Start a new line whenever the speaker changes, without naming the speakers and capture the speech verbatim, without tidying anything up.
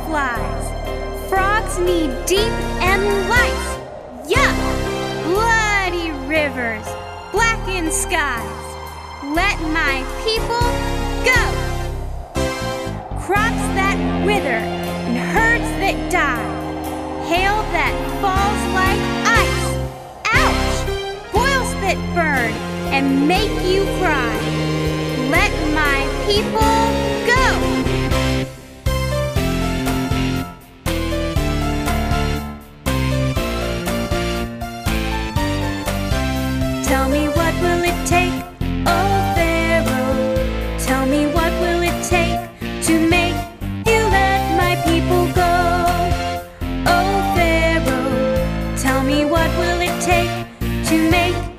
flies. Frogs knee deep and lice. Yuck! Bloody rivers, blackened skies. Let my people go! Crops that wither and herds that die. Hail that falls like ice. Ouch! Boils that burn and make you cry. Let my people go! Tell me, what will it take, oh Pharaoh? Tell me, what will it take to make you let my people go? Oh Pharaoh, tell me, what will it take to make